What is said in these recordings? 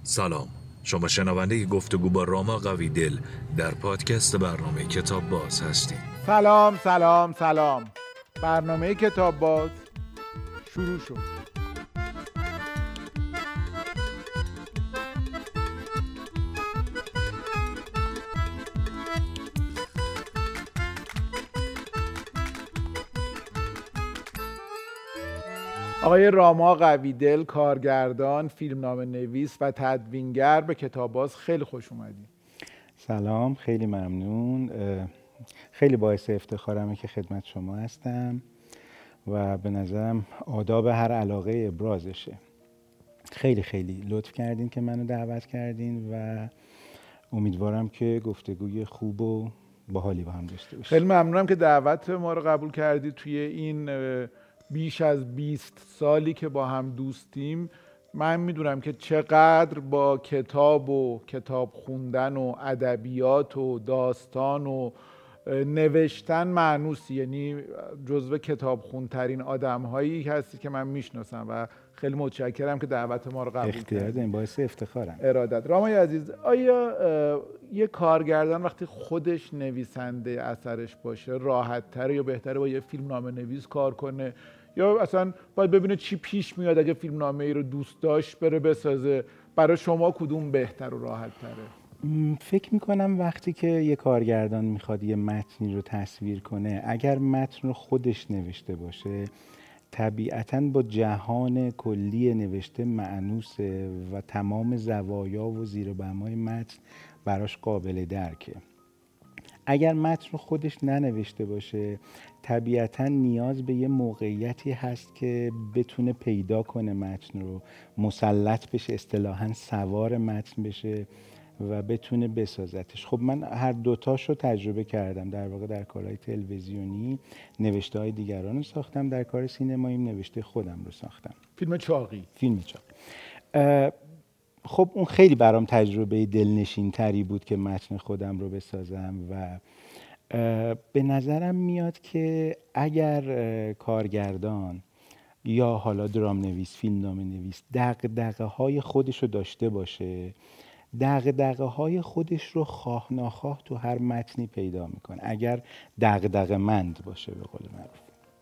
سلام، شما شنونده گفتگو با راما قویدل در پادکست برنامه کتاب باز هستید. سلام. برنامه کتاب باز شروع شد. آقای راما قویدل، کارگردان، فیلمنامه نویس و تدوینگر، به کتاب باز خیلی خوش اومدید. سلام، خیلی ممنون. خیلی باعث افتخارمه که خدمت شما هستم و به نظرم آداب هر علاقه ابرازشه. خیلی لطف کردین که منو دعوت کردین و امیدوارم که گفتگوی خوب و باحالی با هم داشته باشیم. خیلی ممنونم که دعوت ما رو قبول کردید. توی این بیش از 20 سالی که با هم دوستیم، من میدونم که چقدر با کتاب و کتاب خوندن و ادبیات و داستان و نوشتن مانوسی، یعنی جزو کتاب خوندترین آدم‌هایی هستی که من میشناسم و خیلی متشکرم که دعوت ما رو قبول کردید. اختیار دارین، باعث افتخارم. ارادت. رامای عزیز، آیا یه کارگردان وقتی خودش نویسنده اثرش باشه راحت‌تره یا بهتره با یه فیلمنامه نویس کار کنه، یا اصلا باید ببینه چی پیش میاد اگه فیلمنامه ای رو دوست داشت بره بسازه؟ برای شما کدوم بهتر و راحت‌تره؟ فکر میکنم وقتی که یه کارگردان میخواد یه متنی رو تصویر کنه، اگر متن رو خودش نوشته باشه طبیعتاً با جهان کلی نوشته مأنوسه و تمام زوایا و زیر و بمای متن براش قابل درکه. اگر متن رو خودش ننوشته باشه طبیعتاً نیاز به یه موقعیتی هست که بتونه پیدا کنه متن رو، مسلط بشه، اصطلاحاً سوار متن بشه و بتونه بسازتش. خب من هر دوتاش رو تجربه کردم. در واقع در کارهای تلویزیونی نوشته های دیگران رو ساختم، در کار سینماییم نوشته خودم رو ساختم. فیلم چاقی. خب اون خیلی برام تجربه دلنشین تری بود که متن خودم رو بسازم و به نظرم میاد که اگر کارگردان یا حالا درام نویس، فیلمنامه نویس دغدغه های خودش رو داشته باشه، دغدغه های خودش رو خواه ناخواه تو هر متنی پیدا میکنه، اگر دغدغه مند باشه به قول معروف.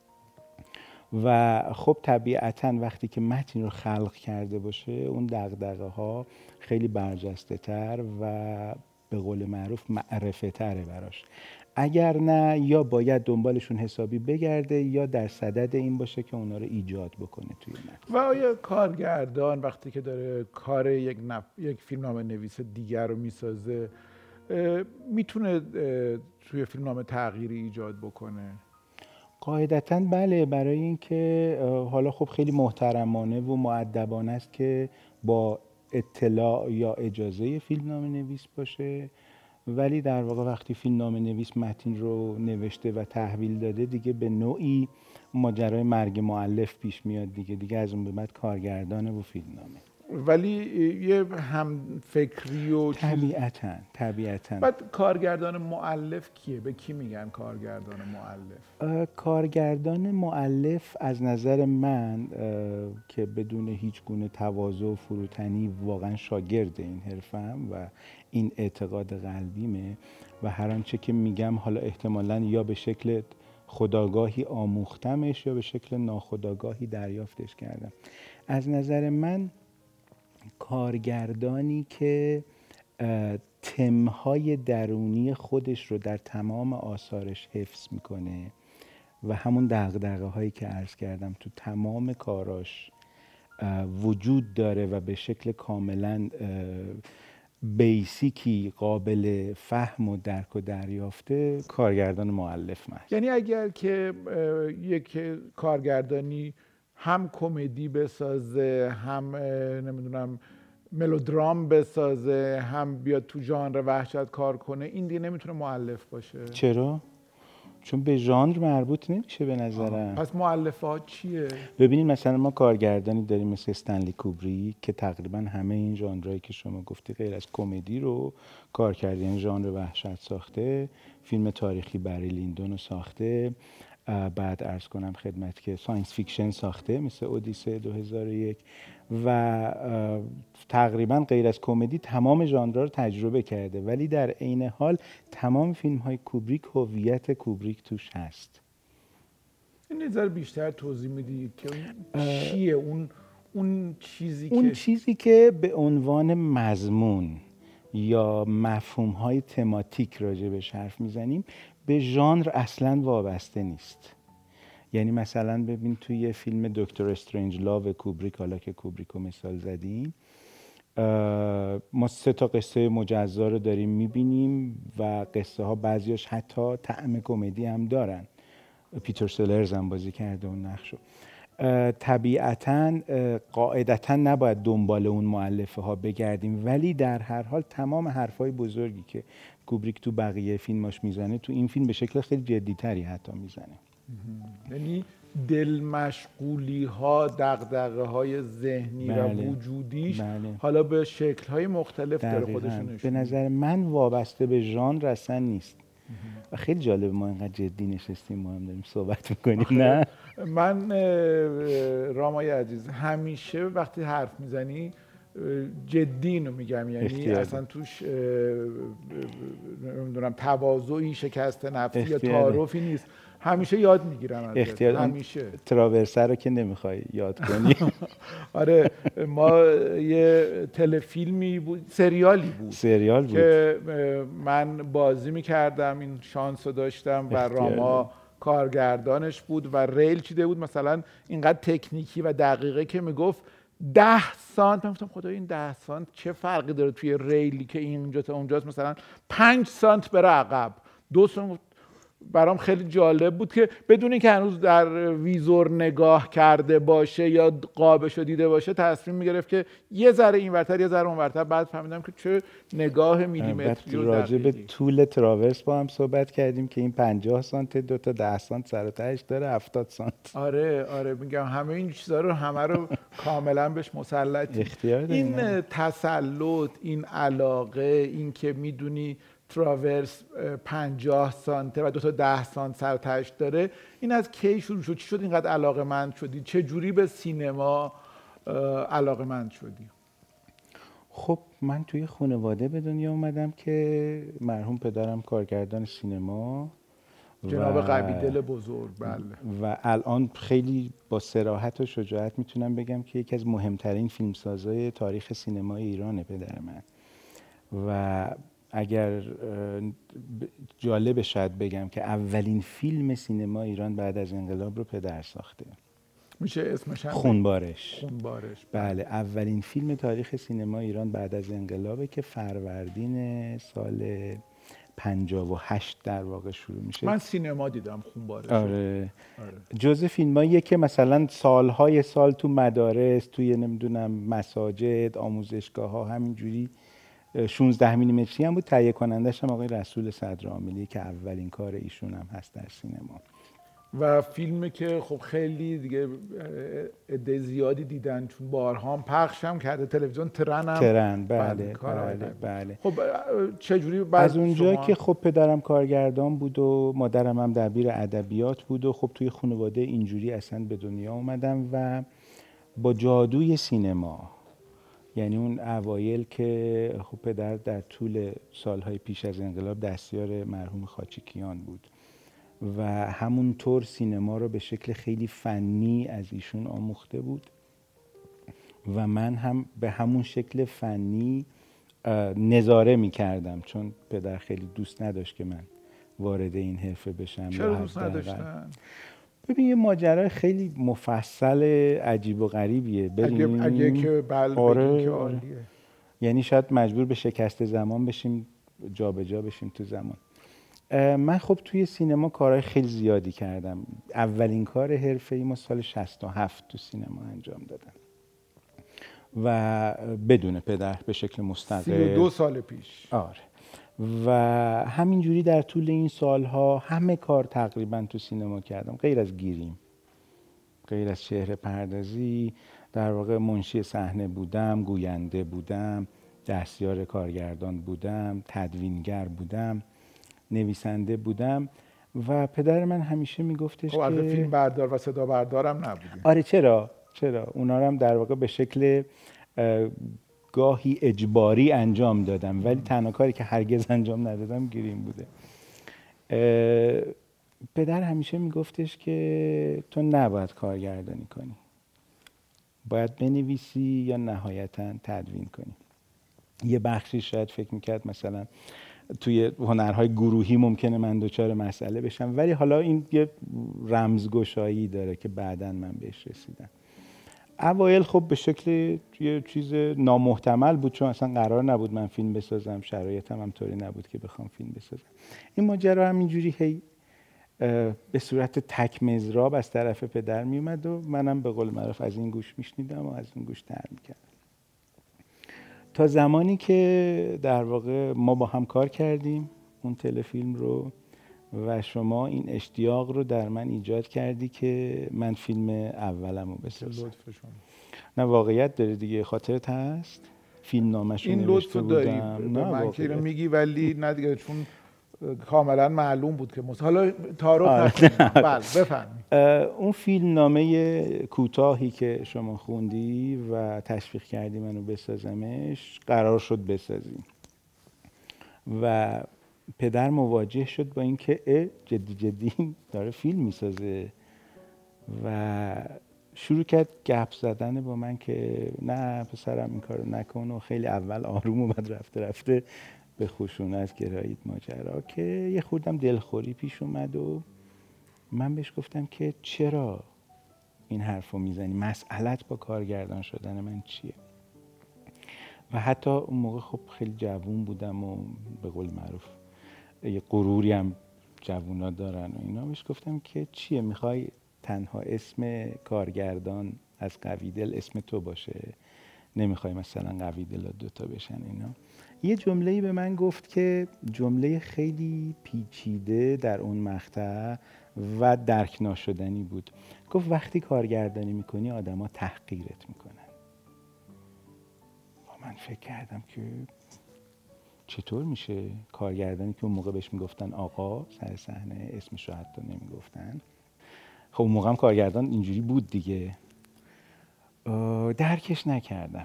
و خب طبیعتاً وقتی که متن رو خلق کرده باشه اون دغدغه ها خیلی برجسته تر و به قول معروف معرفه تره براش. اگر نه یا باید دنبالشون حسابی بگرده یا در صدد این باشه که اونا رو ایجاد بکنه توی متن. و آیا کارگردان وقتی که داره کار یک فیلمنامه نویس دیگر رو میسازه میتونه توی فیلمنامه تغییری ایجاد بکنه؟ قاعدتاً بله، برای اینکه حالا خب خیلی محترمانه و مؤدبانه است که با اطلاع یا اجازه فیلمنامه نویس باشه، ولی در واقع وقتی فیلمنامه نویس متن رو نوشته و تحویل داده دیگه به نوعی ماجرای مرگ مؤلف پیش میاد دیگه از اون به بعد کارگردانه و فیلمنامه. ولی یه هم فکری و طبیعتاً. بعد کارگردان مؤلف کیه؟ به کی میگن کارگردان مؤلف؟ کارگردان مؤلف از نظر من که بدون هیچ گونه تواضع و فروتنی واقعا شاگرد این حرفم و این اعتقاد قلبیمه و هر آنچه که میگم حالا احتمالاً یا به شکل خودآگاهی آموختمش یا به شکل ناخودآگاهی دریافتش کردم. از نظر من کارگردانی که تمهای درونی خودش رو در تمام آثارش حفظ میکنه و همون دغدغه هایی که عرض کردم تو تمام کاراش وجود داره و به شکل کاملا بیسیکی قابل فهم و درک و دریافته، کارگردان مؤلف محسوب. یعنی اگر که یک کارگردانی هم کمدی بسازه، هم نمیدونم ملودرام بسازه، هم بیاد تو ژانر وحشت کار کنه، این دیگه نمیتونه مؤلف باشه؟ چرا؟ چون به ژانر مربوط نمیشه به نظرم. پس مؤلفات چیه؟ ببینید مثلا ما کارگردانی داریم مثل استنلی کوبریک که تقریبا همه این ژانرهایی که شما گفتی غیر از کمدی رو کار کرده، یعنی ژانر وحشت ساخته، فیلم تاریخی بری لیندون رو ساخته، بعد عرض کنم خدمت که ساینس فیکشن ساخته مثل اودیسه 2001 و تقریبا غیر از کمدی تمام ژانرها رو تجربه کرده، ولی در عین حال تمام فیلم‌های کوبریک هویت کوبریک توش هست. این نظر بیشتر توضیح میدید که چیه اون چیزی که به عنوان مضمون یا مفهوم‌های تماتیک راجبش حرف میزنیم به ژانر اصلاً وابسته نیست. یعنی مثلا ببین توی فیلم دکتر استرنج لاو کوبریک، حالا که کوبریک رو مثال زدیم، ما 3 تا قصه مجزا رو داریم میبینیم و قصه ها بعضیاش حتی طعم کمدی هم دارن. پیتر سلرز هم بازی کرده اون نقشو. طبیعتاً قاعدتاً نباید دنبال اون مؤلفه ها بگردیم، ولی در هر حال تمام حرفای بزرگی که کوبریک تو بقیه فیلماش میزنه تو این فیلم به شکل خیلی جدی‌تری حتی میزنه. یعنی دل مشغولی ها، دغدغه های ذهنی و وجودیش حالا به شکل های مختلف داره خودشون. به نظر من وابسته به ژانر اصلا نیست. و خیلی جالب ما اینقدر جدی نشستیم ما هم داریم صحبت میکنیم. نه من رامای عزیز همیشه وقتی حرف میزنی جدی اینو میگم، یعنی اصلا توش نمیدونم تواضعی، شکست نفسی یا تعارفی نیست. همیشه یاد میگیرم ازت. همیشه تراورسه رو که نمیخوای یاد کنی. آره، ما یه تلفیلمی بود، سریال بود که من بازی میکردم، این شانس رو داشتم و راما کارگردانش بود و ریل چیده بود مثلا اینقدر تکنیکی و دقیقه که میگفت 10 سانت. من گفتم خدای این 10 سانت چه فرقی داره توی ریلی که اینجا تا اونجاست، مثلا 5 سانت بره عقب 2 سانت. برام خیلی جالب بود که بدون اینکه هنوز در ویزور نگاه کرده باشه یا قابش رو دیده باشه تصمیم میگرفت که یه ذره اینورتر یه ذره اونورتر. بعد فهمیدم که چه نگاه میلیمتری و راجع به طول تراورس با هم صحبت کردیم که این 50 سانت 2 تا 10 سانت سر و تهش داره 70 سانت. آره میگم همه این چیزا رو کاملا بهش مسلطی. این تسلط، این علاقه، این که میدونی تراورس 50 سانته و 2 تا 10 سانت سر و تهش داره، این از کی شروع شد؟ چی شد اینقدر علاقه‌مند شدی؟ چه جوری به سینما علاقه‌مند شدی؟ خب من توی خانواده به دنیا اومدم که مرحوم پدرم کارگردان سینما، جناب قویدل بزرگ، بله، و الان خیلی با صراحت و شجاعت میتونم بگم که یکی از مهمترین فیلمسازای تاریخ سینمای ایرانه پدر من. و اگر جالب شاید بگم که اولین فیلم سینما ایران بعد از انقلاب رو پدر ساخته. میشه اسمش خونبارش. بله، اولین فیلم تاریخ سینما ایران بعد از انقلابه که فروردین سال 58 در واقع شروع میشه. من سینما دیدم خونبارش. آره. جزء فیلماییه که مثلا سالهای سال تو مدارس، توی نمیدونم مساجد، آموزشگاه ها همینجوری 16 میلیمتری هم بود. تهیه کنندش هم آقای رسول صدرعاملی که اولین کار ایشون هم هست در سینما. و فیلمی که خب خیلی دیگه عده زیادی دیدن چون بارها هم پخش هم کرده تلویزیون. ترن بله. خب چجوری از اونجا که خب پدرم کارگردان بود و مادرم هم دبیر ادبیات بود و خب توی خانواده اینجوری اصلا به دنیا اومدم و با جادوی سینما، یعنی اون اوایل که خب پدر در طول سالهای پیش از انقلاب دستیار مرحوم خاچیکیان بود و همونطور سینما رو به شکل خیلی فنی از ایشون آموخته بود و من هم به همون شکل فنی نظاره می کردم، چون پدر خیلی دوست نداشت که من وارد این حرفه بشم. چرا دوست نداشتن؟ ببین یه ماجرای خیلی مفصل عجیب و غریبیه. اگه که بگیم که عالیه. یعنی شاید مجبور به شکست زمان بشیم، جابجا بشیم تو زمان. من خب توی سینما کارهای خیلی زیادی کردم. اولین کار حرفه‌ای ما سال 67 تو سینما انجام دادم و بدون پدر به شکل مستقل. 32 سال پیش. آره. و همینجوری در طول این سالها همه کار تقریبا تو سینما کردم غیر از گیریم، غیر از چهره پردازی. در واقع منشی صحنه بودم، گوینده بودم، دستیار کارگردان بودم، تدوینگر بودم، نویسنده بودم. و پدر من همیشه میگفتش خب البته که فیلم بردار و صدا بردارم نبودیم. آره چرا اونا رو هم در واقع به شکل گاهی اجباری انجام دادم، ولی تنها کاری که هرگز انجام ندادم گرین بوده. پدر همیشه میگفتش که تو نباید کارگردانی کنی، باید بنویسی یا نهایتاً تدوین کنی. یه بخشی شاید فکر میکرد مثلا توی هنرهای گروهی ممکنه من دچار مسئله بشم، ولی حالا این یه رمزگشایی داره که بعداً من بهش رسیدم. اوایل خب به شکل یه چیز نامحتمل بود، چون اصلا قرار نبود من فیلم بسازم، شرایطم هم طوری نبود که بخوام فیلم بسازم. این ماجرا همینجوری هی به صورت تک مضراب از طرف پدر میومد و منم به قول معروف از این گوش میشنیدم و از اون گوش تر میکردم، تا زمانی که در واقع ما با هم کار کردیم اون تلفیلم رو و شما این اشتیاق رو در من ایجاد کردی که من فیلم اولم رو بسازم. لطف شما. نه واقعیت داره دیگه، خاطرت هست فیلم نامش رو این لطف نوشته داری بودم. به نه من که اینو واقعیت. میگی، ولی نه دیگه، چون کاملا معلوم بود که حالا تعارف آره. نکنیم. بله بفرمایید. اون فیلم نامه کوتاهی که شما خوندی و تشویق کردی منو بسازمش، قرار شد بسازیم و پدر مواجه شد با اینکه جدی داره فیلم میسازه و شروع کرد گپ زدن با من که نه پسرم این کارو نکن و خیلی اول آروم و بعد رفته به خشونت گرایید ماجرا، که یه خوردم دلخوری پیش اومد و من بهش گفتم که چرا این حرفو میزنی، مسئلت با کارگردان شدن من چیه؟ و حتی اون موقع خب خیلی جوون بودم و به قول معروف یه غروری هم جوونا دارن و اینا. بهش گفتم که چیه، میخوای تنها اسم کارگردان از قویدل اسم تو باشه، نمیخوای مثلا قویدل دوتا بشن اینا؟ یه جمله‌ای به من گفت که جمله خیلی پیچیده در اون مقطع و درک ناشدنی بود. گفت وقتی کارگردانی میکنی آدما تحقیرت میکنن. و من فکر کردم که چطور میشه کارگردانی که اون موقع بهش میگفتن آقا سر صحنه، اسمش رو حتی نمیگفتن. خب اون موقع هم کارگردان اینجوری بود دیگه. درکش نکردم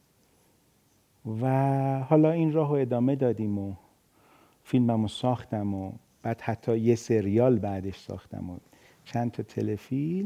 و حالا این راهو ادامه دادیم و فیلممو ساختم و بعد حتی یه سریال بعدش ساختم و چند تا تلفیلم.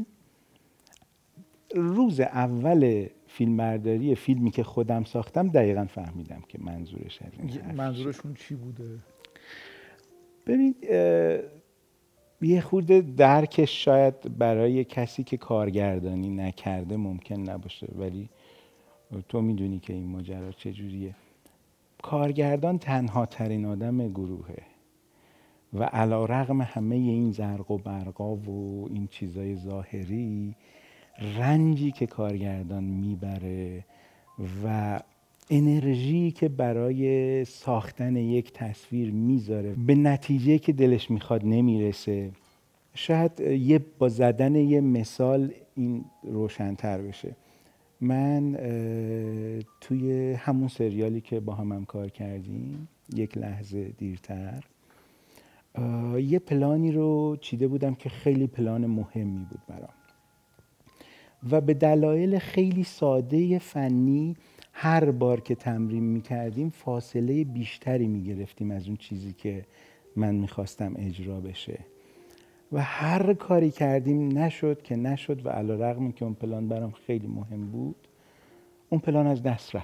روز اول فیلمبرداری فیلمی که خودم ساختم دقیقاً فهمیدم که منظورش از این حرف منظورشون چی بوده؟ ببین یه خورده درکش شاید برای کسی که کارگردانی نکرده ممکن نباشه، ولی تو میدونی که این ماجرا چجوریه. کارگردان تنها ترین آدم گروهه و علی‌رغم همه این زرق و برقا و این چیزای ظاهری، رنجی که کارگردان میبره و انرژی که برای ساختن یک تصویر میذاره به نتیجه که دلش میخواد نمیرسه، شاید با زدن یه مثال این روشن‌تر بشه. من توی همون سریالی که با هم کار کردیم یک لحظه دیرتر یه پلانی رو چیده بودم که خیلی پلان مهمی بود برام و به دلایل خیلی ساده فنی هر بار که تمرین میکردیم فاصله بیشتری میگرفتیم از اون چیزی که من میخواستم اجرا بشه و هر کاری کردیم نشد و علی‌رغم که اون پلان برام خیلی مهم بود، اون پلان از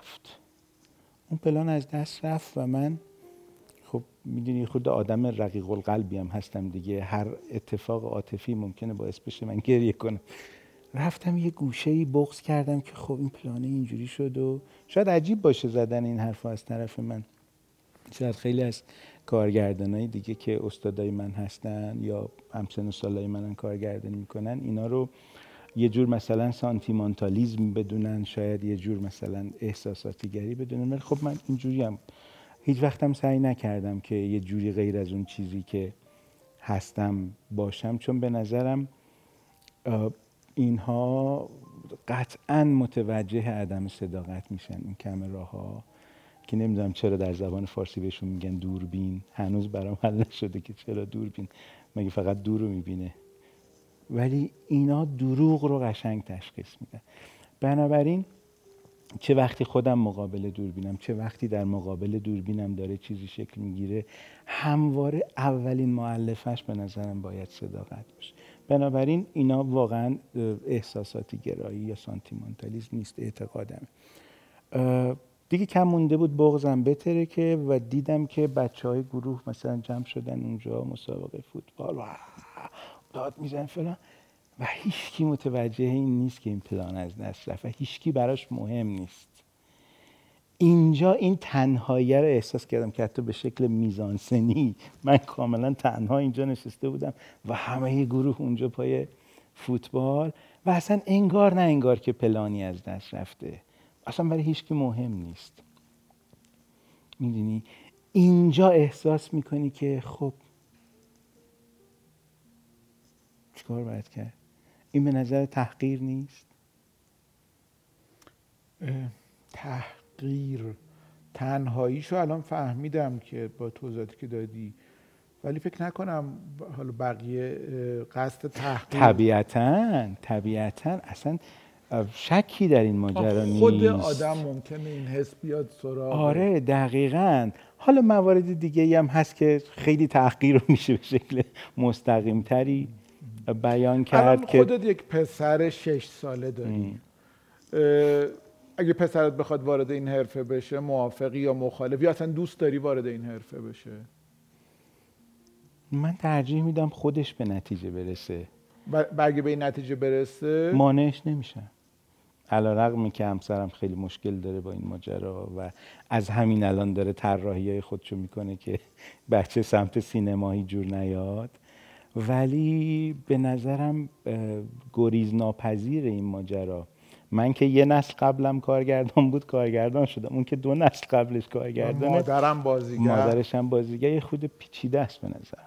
دست رفت و من خب میدونی خود آدم رقیق القلبی هم هستم دیگه، هر اتفاق عاطفی ممکنه باعث بشه من گریه کنم. رفتم یه گوشه‌ای بغض کردم که خب این پلانه اینجوری شد و شاید عجیب باشه زدن این حرفا از طرف من، شاید خیلی از کارگردانای دیگه که استادای من هستن یا همسن و سالای منن کارگردانی میکنن اینا رو یه جور مثلا سانتیمانتالیزم بدونن، شاید یه جور مثلا احساساتی گری بدونن، ولی خب من اینجوری هم هیچ وقتم سعی نکردم که یه جوری غیر از اون چیزی که هستم باشم، چون به نظرم اینها قطعاً متوجه عدم صداقت میشن این کم راه‌ها که نمیدونم چرا در زبان فارسی بهشون میگن دوربین. هنوز برام حل نشده که چرا دوربین، مگه فقط دور رو میبینه؟ ولی اینا دروغ رو قشنگ تشخیص میدن. بنابراین چه وقتی خودم مقابل دوربینم، چه وقتی در مقابل دوربینم داره چیزی شکل میگیره، همواره اولین مؤلفش به نظرم باید صداقت باشه. بنابراین اینا واقعا احساساتی گرایی یا سانتیمانتالیسم نیست، اعتقادمه. دیگه کم مونده بود بغضم بترکه و دیدم که بچهای گروه مثلا جمع شدن اونجا مسابقه فوتبال و داد میزن فلان و هیچکی متوجه این نیست که این پلان از دست رفت و هیچکی براش مهم نیست. اینجا این تنهایی رو احساس کردم که حتی به شکل میزانسنی من کاملا تنها اینجا نشسته بودم و همه گروه اونجا پای فوتبال و اصلا انگار نه انگار که پلانی از دست رفته، اصلا برای هیچکی مهم نیست. میدونی اینجا احساس میکنی که خب چیکار باید کرد؟ این به نظر تحقیر نیست؟ تحقیر تنهاییشو الان فهمیدم که با توضیحاتی که دادی، ولی فکر نکنم حالا بقیه قصد تحقیر. طبیعتاً اصلا شکی در این ماجرا نیست. خود آدم ممکنه این حس بیاد سراغ. آره دقیقاً. حالا موارد دیگه هم هست که خیلی تحقیر رو میشه به شکل مستقیم تری بیان کرد. که خودت یک پسر 6 ساله داری، اگه پسرت بخواد وارد این حرفه بشه موافقی یا مخالف، یا اصلا دوست داری وارد این حرفه بشه؟ من ترجیح میدم خودش به نتیجه برسه. اگه به این نتیجه برسه مانعش نمیشم، علیرغم که همسرم خیلی مشکل داره با این ماجرا و از همین الان داره طراحی‌های خودشو میکنه که بچه سمت سینمایی جور نیاد، ولی به نظرم گریز ناپذیر این ماجرا. من که یه نسل قبلم کارگردان بود کارگردان شدم، اون که 2 نسل قبلش کارگردانه، مادرم بازیگر، مادرش هم بازیگر، یه خود پیچیده است به نظرم.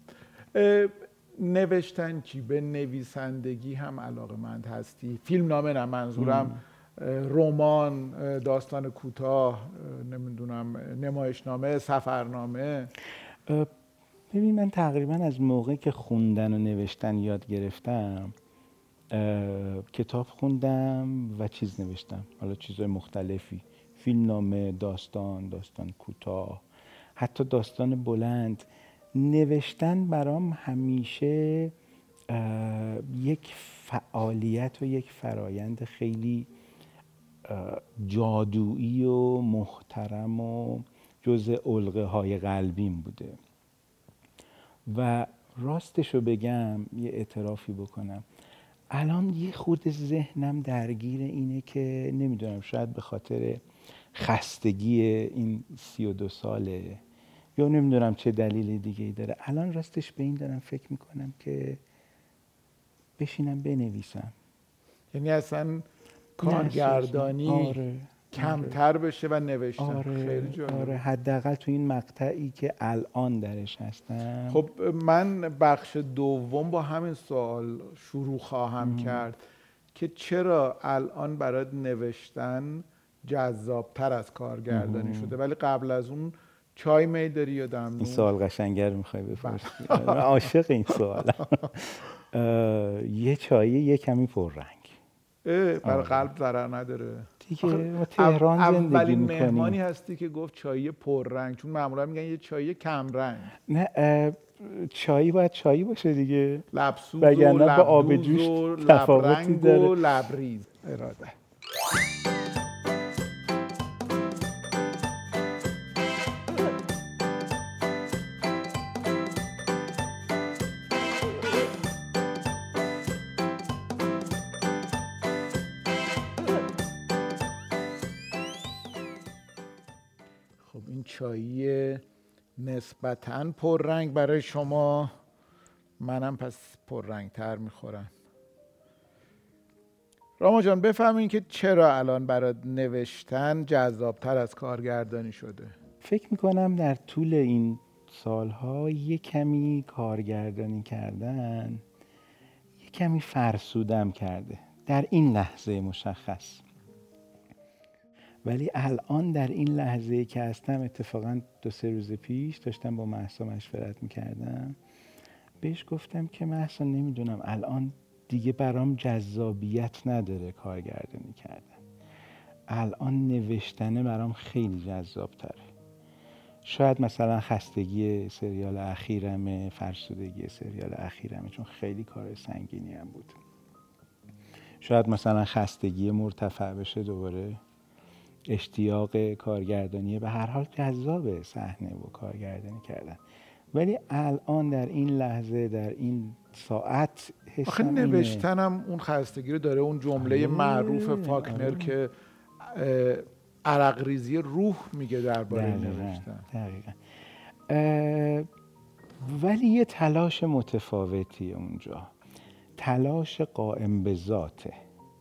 نوشتن چی؟ به نویسندگی هم علاقه‌مند هستی؟ فیلم نامه نه، منظورم رمان، داستان کوتاه، نمیدونم نمایشنامه، سفرنامه. ببین من تقریبا از موقعی که خوندن و نوشتن یاد گرفتم کتاب خوندم و چیز نوشتم، حالا چیزهای مختلفی، فیلم نامه، داستان کوتاه، حتی داستان بلند. نوشتن برام همیشه یک فعالیت و یک فرایند خیلی جادویی و محترم و جزء علقه های قلبیم بوده و راستشو بگم یه اعترافی بکنم، الان یه خورده ذهنم درگیر اینه که نمیدونم شاید به خاطر خستگی این 32 ساله یا نمیدونم چه دلیل دیگه‌ای داره، الان راستش به این دارم فکر میکنم که بشینم بنویسم. یعنی اصلا کارگردانی کمتر بشه و نوشتن. خیلی جالب. آره حداقل تو این مقطعی که الان درش هستم. خب من بخش دوم با همین سوال شروع خواهم کرد که چرا الان برات نوشتن جذابتر از کارگردانی شده، ولی قبل از اون چای میل داری یا دمنوش؟ این سوال قشنگر میخوای بپرسی؟ من عاشق این سوالم. یه چایی یه کمی پررنگ. برای قلب ضرر نداره دیگه. ما تهران زندگی میکنیم. اولین مهمانی هستی که گفت چای پررنگ، چون معمولا میگن یه چای کم رنگ. نه چایی باید چایی باشه دیگه، لبسوز و لبدوز و لبرنگ و لبریز. اراده. چایی نسبتاً پررنگ برای شما، منم پس پررنگتر میخورم. راما جان بفهمین که چرا الان برات نوشتن جذابتر از کارگردانی شده؟ فکر میکنم در طول این سالها یه کمی کارگردانی کردن یه کمی فرسودم کرده در این لحظه مشخص. ولی الان در این لحظه که هستم، اتفاقا 2-3 روز پیش داشتم با مهسا مشورت میکردم، بهش گفتم که مهسا نمیدونم الان دیگه برام جذابیت نداره کارگردانی کردن، الان نوشتنه برام خیلی جذاب تره. شاید مثلا خستگی سریال اخیرمه، فرسودگی سریال اخیرمه، چون خیلی کار سنگینی هم بود. شاید مثلا خستگی مرتفع بشه دوباره، اشتیاق کارگردانی، به هر حال جذاب صحنه و کارگردانی کردن. ولی الان در این لحظه، در این ساعت حسم آخه نوشتنم اون خستگی رو داره. اون جمله معروف فاکنر که عرق ریزی روح میگه درباره نوشتن. دقیقاً. ولی یه تلاش متفاوتی اونجا، تلاش قائم به ذاته.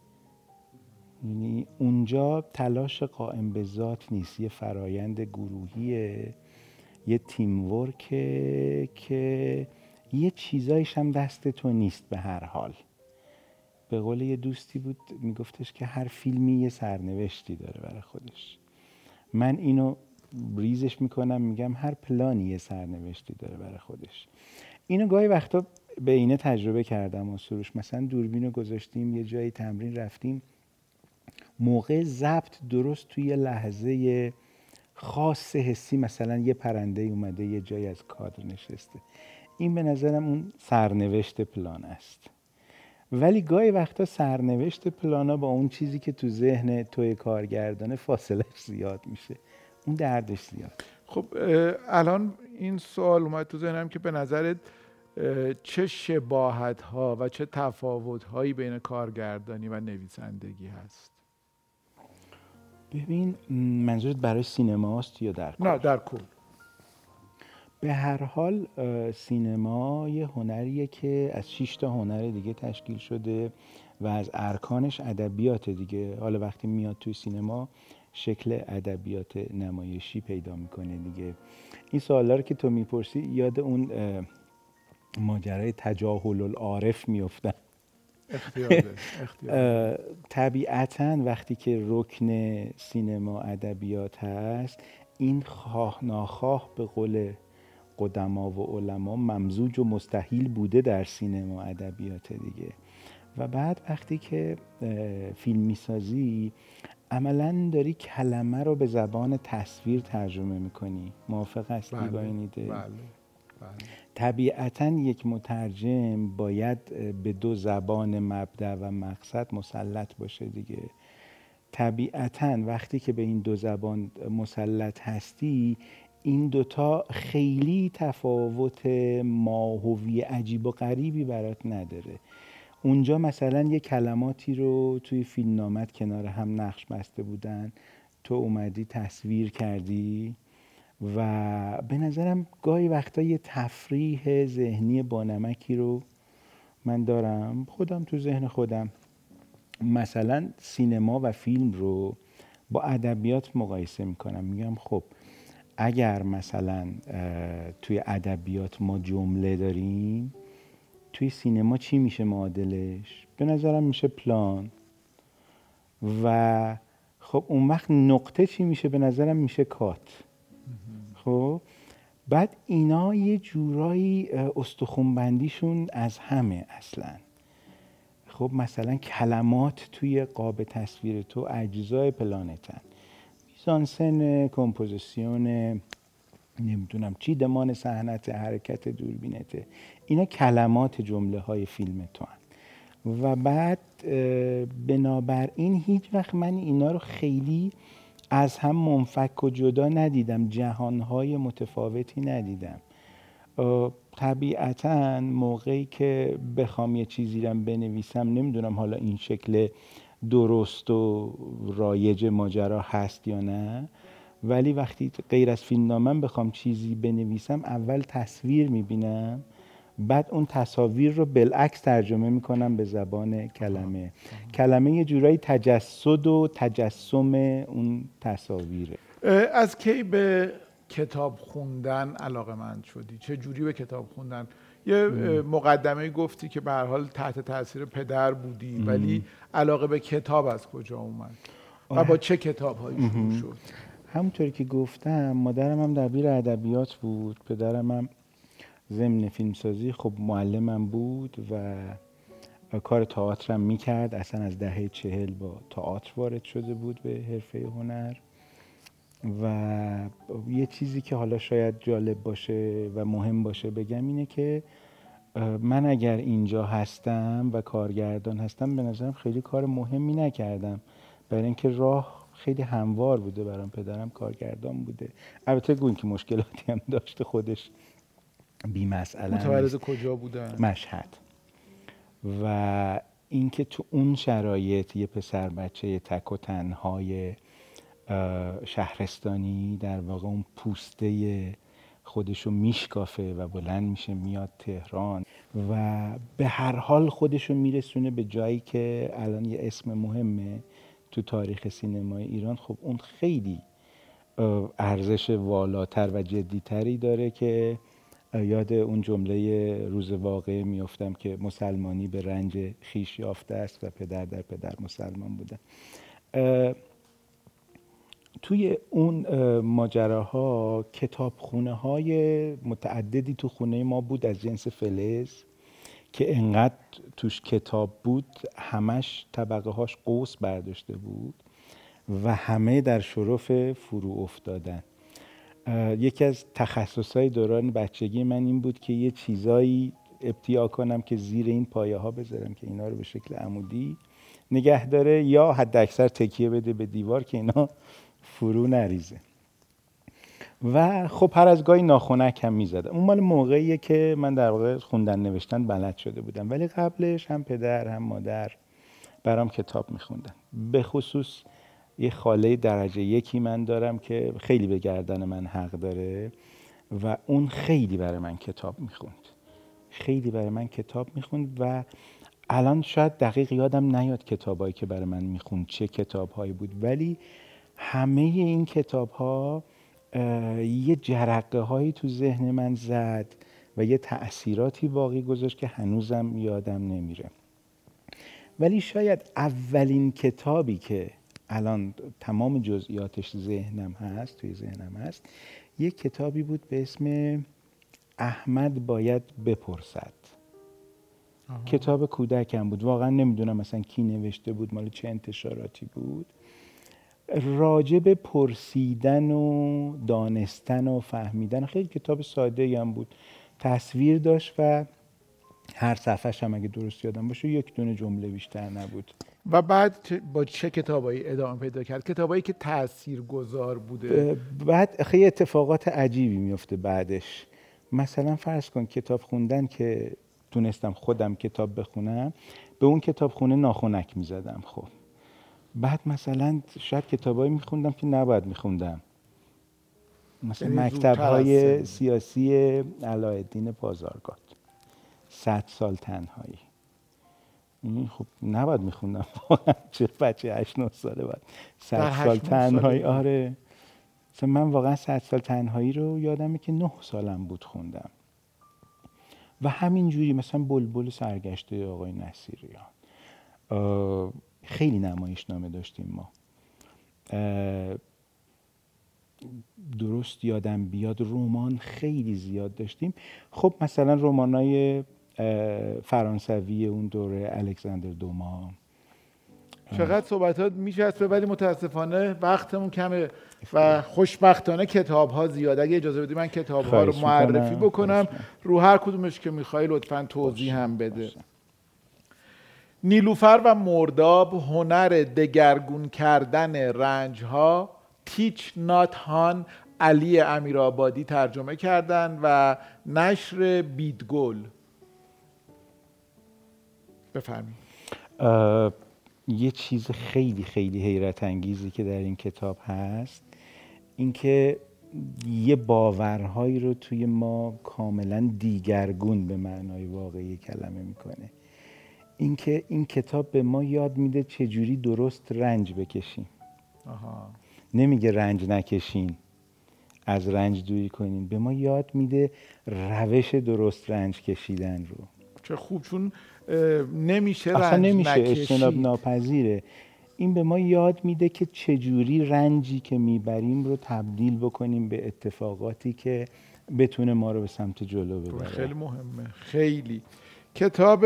یعنی اونجا تلاش قائم به ذات نیست، یه فرایند گروهیه، یه تیم ورکه که یه چیزایش هم دست تو نیست. به هر حال به قول یه دوستی بود میگفتش که هر فیلمی یه سرنوشتی داره برای خودش. من اینو ریزش میکنم، میگم هر پلانی یه سرنوشتی داره برای خودش. اینو گاهی وقتا به اینه تجربه کردم و سروش، مثلا دوربینو گذاشتیم یه جایی تمرین رفتیم، موقع ضبط درست توی لحظه خاص حسی مثلا یه پرنده اومده یه جایی از کادر نشسته، این به نظرم اون سرنوشت پلان است. ولی گاهی وقتا سرنوشت پلانا با اون چیزی که تو ذهن توی کارگردانه فاصله زیاد میشه، اون دردش زیاد. خب الان این سوال اومد تو ذهنم که به نظرت چه شباهت ها و چه تفاوت هایی بین کارگردانی و نویسندگی هست؟ ببین، منظورت برای سینماست یا در کل؟ نه، در کل. به هر حال سینما یه هنریه که از 6 تا هنر دیگه تشکیل شده و از ارکانش ادبیات دیگه. حالا وقتی میاد توی سینما شکل ادبیات نمایشی پیدا میکنه دیگه. این سوالا رو که تو میپرسی یاد اون ماجرای تجاهل العارف میافتم. طبیعتاً وقتی که رکن سینما ادبیات هست، این خواه ناخواه به قول قدما و علما ممزوج و مستحیل بوده در سینما ادبیات دیگه. و بعد وقتی که فیلم میسازی عملاً داری کلمه رو به زبان تصویر ترجمه میکنی. موافق هستی با این ایده؟ بله. طبیعتاً یک مترجم باید به 2 زبان مبدأ و مقصد مسلط باشه دیگه. طبیعتاً وقتی که به این 2 زبان مسلط هستی، این دوتا خیلی تفاوت ماهوی عجیب و غریبی برات نداره. اونجا مثلا یه کلماتی رو توی فیلمنامت کنار هم نقش بسته بودن، تو اومدی تصویر کردی و به نظرم گاهی وقتا یه تفریح ذهنی بانمکی رو من دارم خودم تو ذهن خودم. مثلا سینما و فیلم رو با ادبیات مقایسه میکنم، میگم خب اگر مثلا توی ادبیات ما جمله داریم، توی سینما چی میشه معادلش؟ به نظرم میشه پلان. و خب اون وقت نقطه چی میشه؟ به نظرم میشه کات. خب بعد اینا یه جورایی استخوان‌بندیشون از همه اصلا. خب مثلا کلمات توی قاب تصویر تو اجزای پلانتن، میزانسن، کمپوزیسیون، نمیدونم چیدمان صحنت، حرکت دوربینته، اینا کلمات جمله های فیلم تو هن. و بعد بنابراین هیچ وقت من اینا رو خیلی از هم منفک و جدا ندیدم، جهانهای متفاوتی ندیدم. طبیعتاً موقعی که بخوام یه چیزی رو بنویسم، نمیدونم حالا این شکل درست و رایج ماجرا هست یا نه، ولی وقتی غیر از فیلمنامه بخوام چیزی بنویسم، اول تصویر میبینم، بعد اون تصاویر رو بالعکس ترجمه میکنم به زبان کلمه. کلمه یه جورایی تجسد و تجسم اون تصاویره. از کی به کتاب خوندن علاقه‌مند شدی؟ چه جوری به کتاب خوندن؟ یه مقدمه گفتی که به هر حال تحت تاثیر پدر بودی، ولی علاقه به کتاب از کجا اومد؟ و با چه کتاب‌هایی شروع شد؟ همونطوری که گفتم مادرم هم دبیر ادبیات بود، پدرم هم ضمن فیلمسازی خب معلمم بود و کار تئاترم میکرد. اصلا از دهه 40 با تئاتر وارد شده بود به حرفه هنر. و یه چیزی که حالا شاید جالب باشه و مهم باشه بگم اینه که من اگر اینجا هستم و کارگردان هستم به نظرم خیلی کار مهمی نکردم، برای اینکه راه خیلی هموار بوده برام. پدرم کارگردان بوده، البته گوین که مشکلاتی هم داشته خودش، بی مسئله. متولد کجا بودن؟ مشهد. و اینکه تو اون شرایط یه پسر بچه تک و تنهای شهرستانی در واقع اون پوسته خودشو میشکافه و بلند میشه میاد تهران و به هر حال خودشو میرسونه به جایی که الان یه اسم مهمه تو تاریخ سینمای ایران. خب اون خیلی ارزش والاتر و جدیتری داره که یاد اون جمله روز واقعه میافتم که مسلمانی به رنج خیش یافته است و پدر در پدر مسلمان بودن. توی اون ماجراها کتابخونه های متعددی تو خونه ما بود از جنس فلز که انقدر توش کتاب بود همش طبقه هاش قوس برداشته بود و همه در شرف فرو افتادن. یکی از تخصصهای دوران بچگی من این بود که یه چیزایی ابتیا کنم که زیر این پایه ها بذارم که اینا رو به شکل عمودی نگه داره یا حد اکثر تکیه بده به دیوار که اینا فرو نریزه. و خب هر از گاهی ناخنک هم میزدم. اون مال موقعیه که من در واقع خوندن نوشتن بلد شده بودم، ولی قبلش هم پدر هم مادر برام کتاب میخوندن. به خصوص یه خاله درجه یکی من دارم که خیلی به گردن من حق داره و اون خیلی برای من کتاب میخوند و الان شاید دقیق یادم نیاد کتابایی که برای من میخوند چه کتابهایی بود، ولی همه این کتابها یه جرقه هایی تو ذهن من زد و یه تأثیراتی باقی گذاشت که هنوزم یادم نمیره. ولی شاید اولین کتابی که الان تمام جزئیاتش توی ذهنم هست یه کتابی بود به اسم احمد باید بپرسد. کتاب کودکم بود، واقعا نمیدونم مثلا کی نوشته بود، مال چه انتشاراتی بود. راجع به پرسیدن و دانستن و فهمیدن. خیلی کتاب ساده هم بود، تصویر داشت و هر صفحه‌ش هم اگه درست یادم باشه یک دونه جمله بیشتر نبود. و بعد با چه کتابایی ادامه پیدا کرد؟ کتابایی که تاثیرگذار بوده. بعد خیلی اتفاقات عجیبی میفته بعدش. مثلا فرض کن کتاب خوندن که تونستم خودم کتاب بخونم، به اون کتابخونه ناخنک میزدم. خب بعد مثلا شاید کتابایی میخوندم که نباید میخوندم، مثلا مکتب‌های سیاسی علاءالدین بازارگاد، 100 سال تنهایی. این خب نباید میخوندم واقعا، چه بچه 8-9 ساله بعد 100 سال تنهایی. آره مثلا من واقعا 100 سال تنهایی رو یادمه که 9 سالم بود خوندم. و همینجوری مثلا بلبل سرگشته آقای نصیریان. خیلی نمایشنامه داشتیم ما. درست یادم بیاد رمان خیلی زیاد داشتیم. خب مثلا رمانای فرانسوی اون دوره الکساندر دوما. چقدر صحبتات میچسبه ولی متاسفانه وقتمون کمه و خوشبختانه کتاب‌ها زیاد. اگه اجازه بدی من کتاب‌ها رو معرفی بکنم، رو هر کدومش که می‌خوای لطفاً توضیح هم بده. نیلوفر و مرداب، هنر دگرگون کردن رنج‌ها، تیچ نات هان، علی امیرآبادی ترجمه کردن و نشر بیدگل. بفرمایید. یه چیز خیلی خیلی حیرت انگیزی که در این کتاب هست اینکه یه باورهایی رو توی ما کاملا دیگرگون به معنای واقعی کلمه میکنه. اینکه این کتاب به ما یاد میده چجوری درست رنج بکشیم. نمیگه رنج نکشین، از رنج دوری کنین. به ما یاد میده روش درست رنج کشیدن رو. چه خوب، چون نمیشه اصلا رنج نمیشه، نکشید. اجتناب ناپذیره. این به ما یاد میده که چجوری رنجی که میبریم رو تبدیل بکنیم به اتفاقاتی که بتونه ما رو به سمت جلو ببره. خیلی مهمه. خیلی کتاب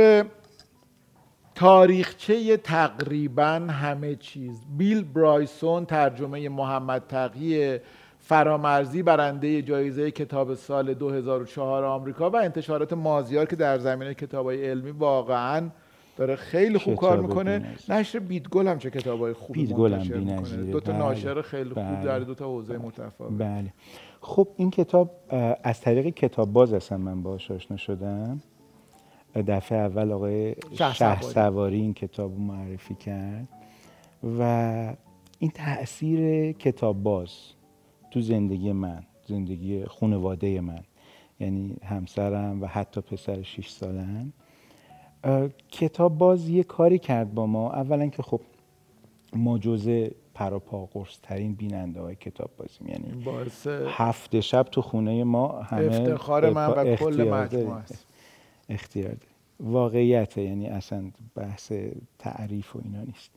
تاریخچه تقریبا همه چیز، بیل برایسون، ترجمه محمد تقی فرامرزی، برنده جایزه کتاب سال 2004 آمریکا و انتشارات مازیار که در زمینه کتاب‌های علمی واقعاً داره خیلی خوب کار میکنه. نشر بیدگل هم چه کتابای خوبی منتشر میکنه. دو تا ناشر خیلی خوب در دو تا حوزه متفاوت. بله. خب این کتاب از طریق کتاب باز اصلا من باهاش آشنا شدم. دفعه اول آقای شهسواری این کتاب رو معرفی کرد و این تأثیر کتاب باز تو زندگی من، زندگی خانواده من، یعنی همسرم و حتی پسر 6 سالم، کتاب باز یه کاری کرد با ما. اولا که خب ما جزء پراپا قرص ترین بیننده های کتاب بازیم، یعنی باعث هفت شب تو خونه ما همه افتخار من و کل مجموعه است. اختیار داریم. واقعیته، یعنی اصلا بحث تعریف و اینا نیست.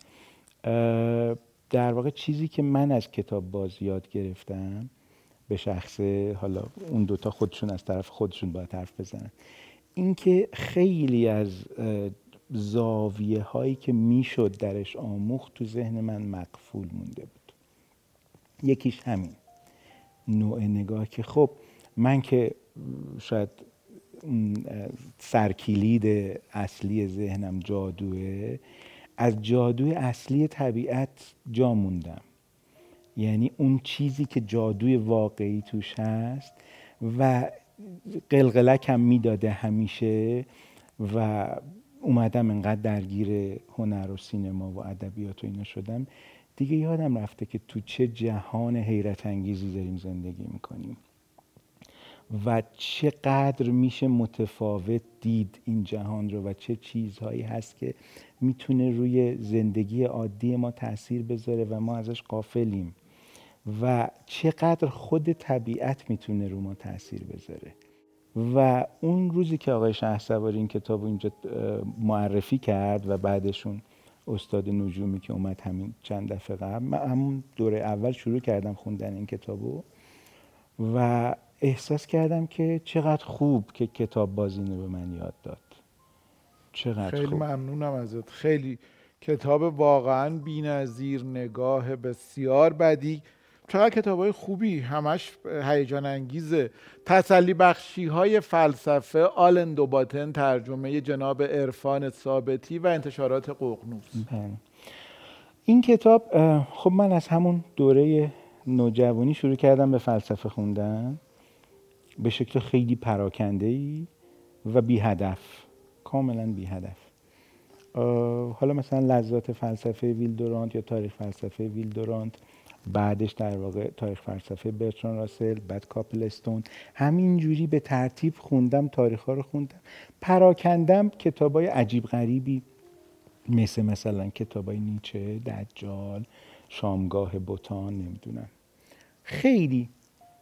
در واقع چیزی که من از کتاب باز یاد گرفتم به شخصه، حالا اون دوتا خودشون از طرف خودشون باید حرف بزنن، این که خیلی از زاویه هایی که میشد درش آموخت تو ذهن من مقفول مونده بود. یکیش همین نوع نگاه که خب من که شاید سرکلید اصلی ذهنم جادوه، از جادوی اصلی طبیعت جا موندم. یعنی اون چیزی که جادوی واقعی توش هست و قلقلکم میداده همیشه و اومدم انقدر درگیر هنر و سینما و ادبیات و اینا شدم دیگه یادم رفته که تو چه جهان حیرت انگیزی داریم زندگی میکنیم و چقدر میشه متفاوت دید این جهان رو و چه چیزهایی هست که میتونه روی زندگی عادی ما تأثیر بذاره و ما ازش غافلیم و چقدر خود طبیعت میتونه رو ما تأثیر بذاره. و اون روزی که آقای شهسواری این کتاب اینجا معرفی کرد و بعدشون استاد نجومی که اومد همین چند دفعه قبل، من همون دوره اول شروع کردم خوندن این کتابو و احساس کردم که چقدر خوب که کتاب باز اینو به من یاد داد. چقدر خیلی خوب. ممنونم ازت. خیلی کتاب واقعا بی‌نظیر، نگاه بسیار بدی، چقدر کتابای خوبی، همش هیجان انگیزه. تسلی بخشی های فلسفه، آلن دوباتن، ترجمه جناب عرفان ثابتی و انتشارات ققنوس. این کتاب خب من از همون دوره نوجوانی شروع کردم به فلسفه خوندن به شکل خیلی پراکنده‌ای و بی هدف، کاملا بی هدف. حالا مثلا لذات فلسفه ویل دورانت یا تاریخ فلسفه ویل دورانت، بعدش در واقع تاریخ فلسفه برتراند راسل، بعد کاپل استون، همینجوری به ترتیب خوندم، تاریخ‌ها رو خوندم، پراکندم کتابای عجیب غریبی مثلا کتابای نیچه، دجال، شامگاه بوتان، نمیدونم، خیلی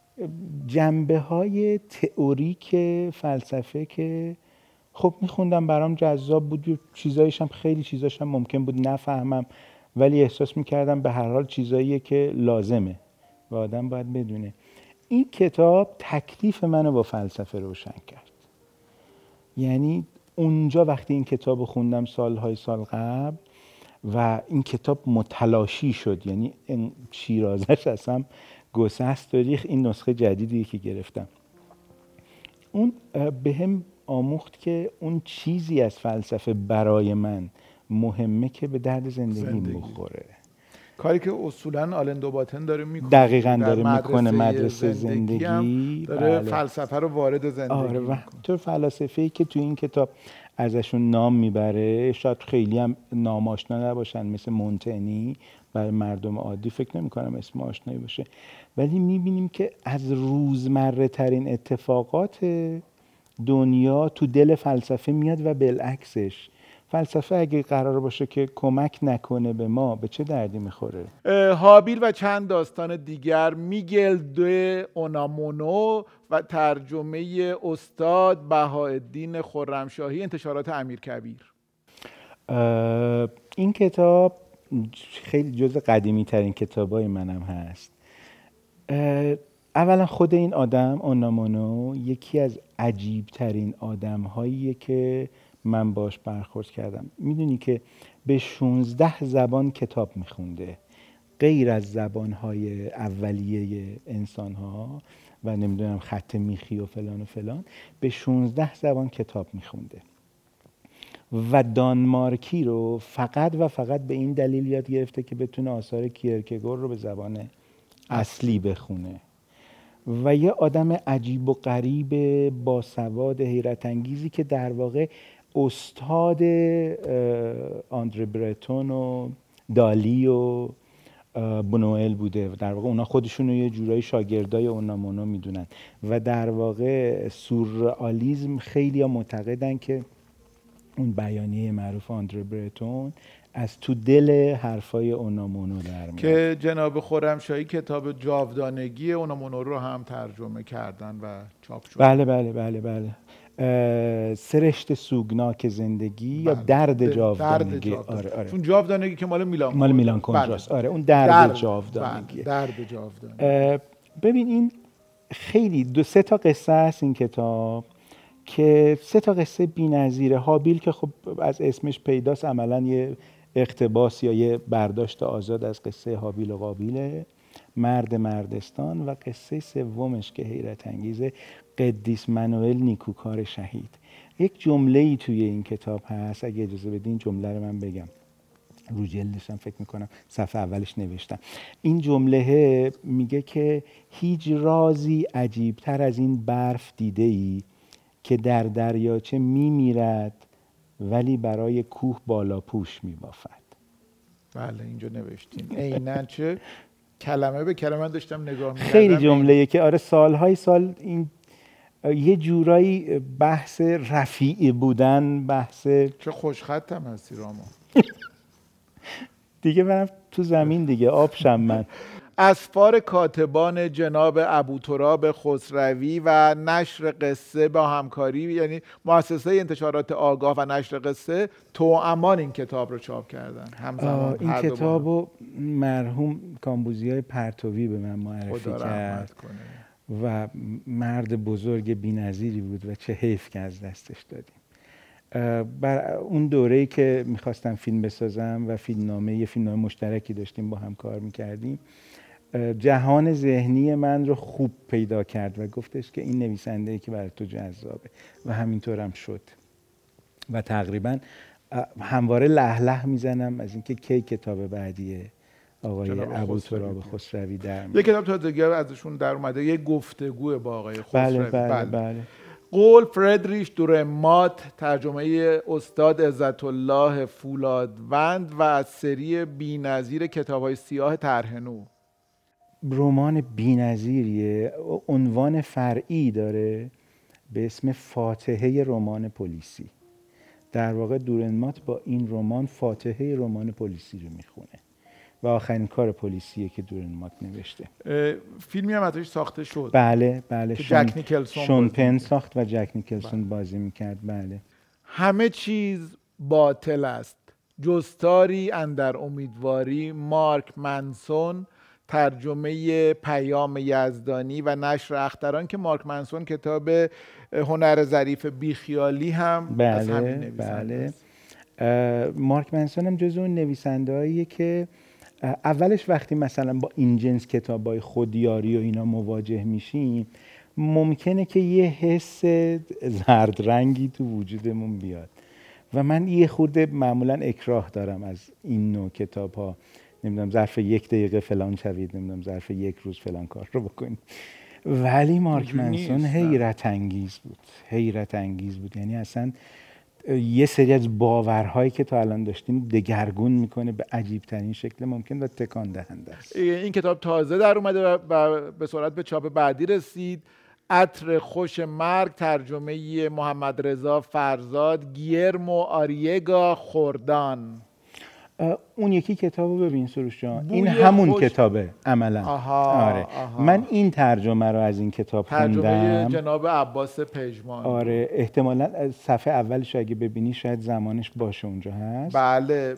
جنبه‌های تئوریک فلسفه که خب میخوندم، برام جذاب بود، چیزایش هم خیلی چیزاش هم ممکن بود نفهمم ولی احساس میکردم به هر حال چیزاییه که لازمه و آدم باید بدونه. این کتاب تکلیف منو با فلسفه روشن کرد. یعنی اونجا وقتی این کتاب خوندم سال قبل و این کتاب متلاشی شد، یعنی شیرازش اصلا گسست و ریخت، این نسخه جدیدی که گرفتم اون بهم آموخت که اون چیزی از فلسفه برای من مهمه که به درد زندگی بخوره. کاری که اصولاً آلن دوباتن داره میکنه، دقیقاً داره میکنه. مدرسه زندگی داره فلسفه رو وارد زندگی آره و تو فلاسفه‌ای که تو این کتاب ازشون نام میبره شاید خیلی هم ناماشنا نباشن، مثل مونتنی، برای مردم عادی فکر نمی‌کنم اسم آشنایی باشه، ولی میبینیم که از روزمره ترین اتفاقات دنیا تو دل فلسفه میاد و بالعکسش. فلسفه اگه قرار باشه که کمک نکنه به ما، به چه دردی میخوره؟ هابیل و چند داستان دیگر، میگل دو اونامونو و ترجمه استاد بهاءالدین خرمشاهی، انتشارات امیرکبیر. این کتاب خیلی جزء قدیمی ترین کتابای منم هست. اولا خود این آدم اونامونو یکی از عجیب ترین آدم هاییه که من باش برخورد کردم. میدونی که به 16 زبان کتاب میخونده، غیر از زبانهای اولیه انسان ها و نمیدونم خط میخی و فلان و فلان، به 16 زبان کتاب میخونده و دانمارکی رو فقط و فقط به این دلیل یاد گرفته که بتونه آثار کیرکگور رو به زبان اصلی بخونه. و یه آدم عجیب و غریب با سواد حیرت انگیزی که در واقع استاد آندره برتون و دالی و بونوئل بوده. در واقع اونا خودشون رو یه جورایی شاگردای اونامونو میدونن و در واقع سورئالیسم خیلی ها معتقدن که اون بیانیه معروف آندره برتون از تو دل حرفای اونامونو در میاد که جناب خرمشاهی کتاب جاودانگی اونامونو رو هم ترجمه کردن و چاپ شد. بله بله بله بله. سرشت سوگناک زندگی یا درد جاودانگی. آره. چون جاودانگی که مال میلان کندراست. آره اون درد جاودانگی. درد جاودانگی. ببین این خیلی 2-3 تا قصه هست این کتاب که 3 تا قصه بی‌نظیره. هابیل که خب از اسمش پیداست عملاً یه اقتباس یا یه برداشت آزاد از قصه هابیل و قابیله، مرد مردستان، و قصه سومش که حیرت انگیزه قدیس منوئل نیکوکار شهید. یک جمله‌ای توی این کتاب هست، اگه اجازه بدین جمله رو من بگم، رو جلدشم فکر میکنم صفحه اولش نوشتم. این جمله میگه که هیچ رازی عجیبتر از این برف دیده ای که در دریاچه میمیرد ولی برای کوه بالا پوش میبافد. بله اینجا نوشتیم. عیناً چه کلمه به کلمه من داشتم نگاه می‌کردم. خیلی جمله‌ای که آره سالهای سال این یه جورایی بحث رفیع بودن، بحث چه خوشخطم هستی راما. دیگه منم تو زمین دیگه آبشم من. اسفار کاتبان جناب ابوتراب خسروی و نشر قصه با همکاری، یعنی مؤسسه انتشارات آگاه و نشر قصه توامان این کتاب رو چاپ کردن همزمان. این کتاب رو مرحوم کامبوزیای پرتوی به من معرفی کرد و مرد بزرگ بی‌نظیری بود و چه حیف که از دستش دادیم. بر اون دوره‌ای که میخواستم فیلم بسازم و یه فیلمنامه مشترکی داشتیم با هم کار میکردیم، جهان ذهنی من رو خوب پیدا کرد و گفتش که این نویسنده‌ای که برای تو جذابه و همینطورم شد و تقریبا همواره لهله میزنم از اینکه کی کتاب بعدیه آقای ابوتراب خسروی در میاد. یه کتاب تازگی ازشون در اومده، یه گفتگو با آقای خسروی. بله. قول فردریش دورمات، ترجمه استاد عزت الله فولادوند و از سری بی‌نظیر کتاب‌های سیاه طرحنو. رمان بی‌نظیریه، عنوان فرعی داره به اسم فاتحه رمان پلیسی. در واقع دورمات با این رمان فاتحه رمان پلیسی رو میخونه و آخرین کار پلیسیه که دورمات نوشته. فیلمی هم ازش ساخته شد. بله که جک نیکلسون شون پن ساخت و جک نیکلسون بازی میکرد. بله. همه چیز باطل است، جستاری اندر امیدواری، مارک منسون، ترجمه پیام یزدانی و نشر اختران که مارک منسون کتاب هنر ظریف بیخیالی هم از همین نویسنده است. مارک منسون هم جزو اون نویسنده‌ایه که اولش وقتی مثلا با این جنس کتابای خودیاری و اینا مواجه میشیم ممکنه که یه حس زرد رنگی تو وجودمون بیاد و من یه خورده معمولا اکراه دارم از این نوع کتاب‌ها. نمیدونم ظرف 1 دقیقه فلان شوید، نمیدونم ظرف 1 روز فلان کار رو بکنید. ولی مارک منسون حیرت انگیز بود. یعنی اصلا یه سری از باورهایی که تا الان داشتیم دگرگون میکنه به عجیب ترین شکل ممکن و تکان دهنده است. این کتاب تازه در اومده و به سرعت به چاپ بعدی رسید. عطر خوش مرگ، ترجمه محمد رضا فرزاد، گیرمو آریگا خوردان. اون یکی کتابو ببین سروش جان، بوی این همون خوش... کتابه عملا. آره. من این ترجمه رو از این کتاب خوندم، ترجمه جناب عباس پژمان. آره احتمالاً صفحه اولش اگه ببینی شاید زمانش باشه اونجا هست. بله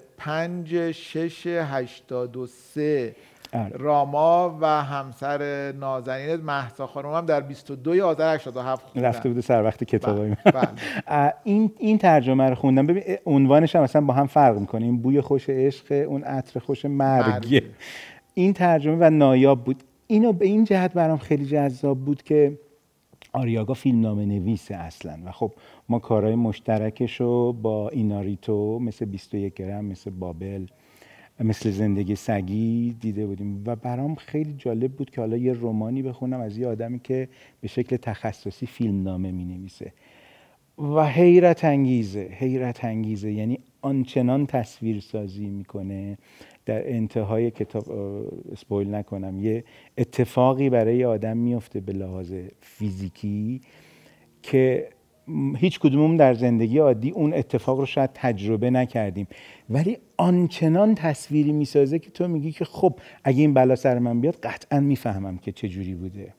5/6/83. راما و همسر نازنین مهسا خانم هم در 22 آذر 87 خوندن. رفته بوده سر وقت کتابای من. بله. این ترجمه رو خوندم. ببین عنوانش هم مثلا با هم فرق میکنه، این بوی خوش عشق، اون عطر خوش مرگ. این ترجمه و نایاب بود. اینو به این جهت برام خیلی جذاب بود که آریاگا فیلمنامه نویسه اصلا و خب ما کارهای مشترکش رو با ایناریتو مثل 21 گرم، مثل بابل، مثل زندگی سگی دیده بودیم و برام خیلی جالب بود که حالا یه رمانی بخونم از یه آدمی که به شکل تخصصی فیلمنامه می‌نویسه و حیرت انگیزه، یعنی آنچنان تصویرسازی میکنه. در انتهای کتاب اسپویل نکنم، یه اتفاقی برای آدم میفته به لحاظ فیزیکی که هیچ کدوممون در زندگی عادی اون اتفاق رو شاید تجربه نکردیم، ولی آنچنان تصویری میسازه که تو میگی که خب اگه این بلا سر من بیاد قطعا میفهمم که چه جوری بوده.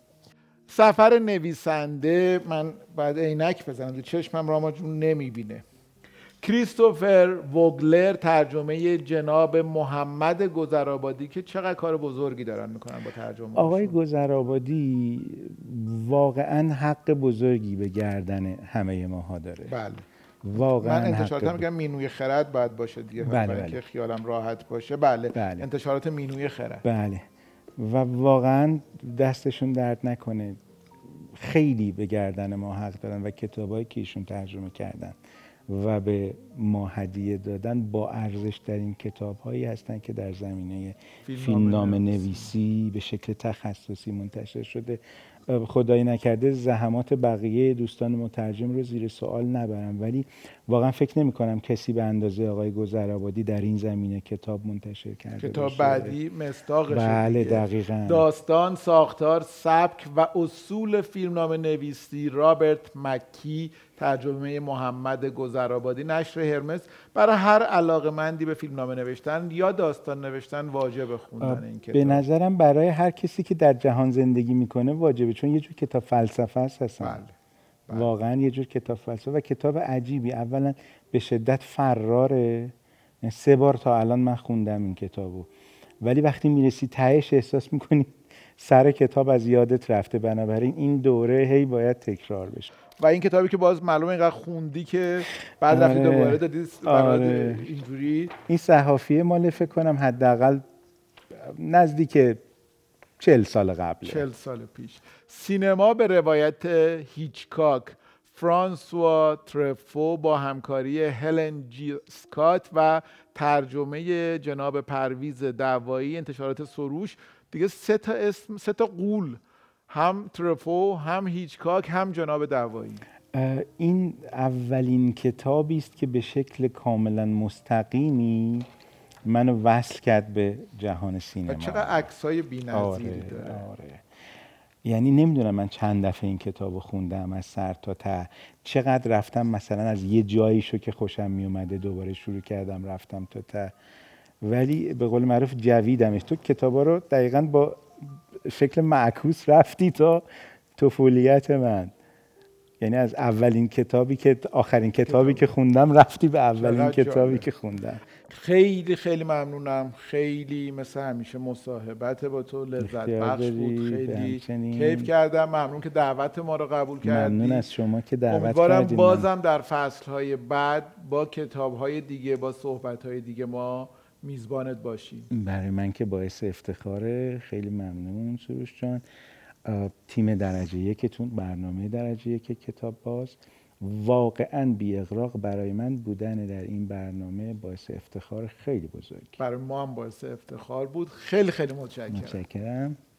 سفر نویسنده، من بعد عینک بزنم تو چشمم راما جون نمیبینه. کریستوفر ووگلر ترجمه جناب محمد گذرآبادی که چقدر کار بزرگی دارن میکنن با ترجمه. آقای گذرآبادی واقعا حق بزرگی به گردن همه ماها داره. بله. واقعا من انتشارات میگم مینوی خرد باید باشه دیگه، بله. که خیالم راحت باشه. بله. انتشارات مینوی خرد. بله. و واقعا دستشون درد نکنه، خیلی به گردن ما حق دارن و کتابایی که ایشون ترجمه کردن و به ما هدیه دادن با ارزش ترین کتاب‌هایی هستن که در زمینه فیلمنامه نویسی به شکل تخصصی منتشر شده. خدایی نکرده زحمات بقیه دوستان مترجم رو زیر سوال نبرم، ولی واقعا فکر نمی‌کنم کسی به اندازه آقای گذرآبادی در این زمینه کتاب منتشر کرده کتاب باشه. بعدی مصداقشه. بله دقیقاً. داستان، ساختار، سبک و اصول فیلمنامه نویسی رابرت مکی، ترجمه محمد گذرآبادی، نشر هرمس. برای هر علاقه‌مندی به فیلمنامه نوشتن یا داستان نوشتن واجب خوندن این کتاب. به نظرم برای هر کسی که در جهان زندگی میکنه واجبه، چون یه جور کتاب فلسفه است اصلا. بله. واقعا یه جور کتاب فلسفه و کتاب عجیبی. اولا به شدت فراره، 3 بار تا الان من خوندم این کتابو، ولی وقتی میرسی تهش احساس میکنی سر کتاب از یادت رفته، بنابراین این دوره هی باید تکرار بشه. و این کتابی که باز معلومه اینقدر خوندی که بعد رفتی دوباره دادی اینجوری. این صحافیه مال فکر کنم حداقل نزدیک 40 سال قبله. 40 سال پیش. سینما به روایت هیچکاک، فرانسوا ترفو با همکاری هلن جی اسکات و ترجمه جناب پرویز دعوایی، انتشارات سروش. دیگه 3 تا اسم، 3 تا غول، هم ترفو، هم هیچکاک، هم جناب دعوایی. این اولین کتابی است که به شکل کاملا مستقیمی منو وصل کرد به جهان سینما. چقدر عکسای بی‌نظیری داره. آره. یعنی نمیدونم من چند دفعه این کتابو خوندم از سر تا ته، چقدر رفتم مثلا از یه جاییشو که خوشم میومده دوباره شروع کردم رفتم تا ته، ولی به قول معروف جویدمش. تو کتابا رو دقیقاً با شکل معکوس رفتی تا طفولیت من، یعنی از اولین کتابی که آخرین کتابی که خوندم رفتی به اولین کتابی که خوندم. خیلی خیلی ممنونم. خیلی مثل همیشه مصاحبت با تو لذت بخش بود. خیلی کیف کردم. ممنون که دعوت ما رو قبول کردی. ممنون از شما که دعوت کردید. امیدوارم بازم در فصل‌های بعد با کتاب‌های دیگه، با صحبت‌های دیگه ما میزبانت باشیم. برای من که باعث افتخاره. خیلی ممنون سروش جان. تیم درجه یکتون، برنامه درجه یک کتاب باز، واقعاً بی اغراق برای من بودن در این برنامه باعث افتخار خیلی بزرگ. برای ما هم باعث افتخار بود. خیلی خیلی متشکرم.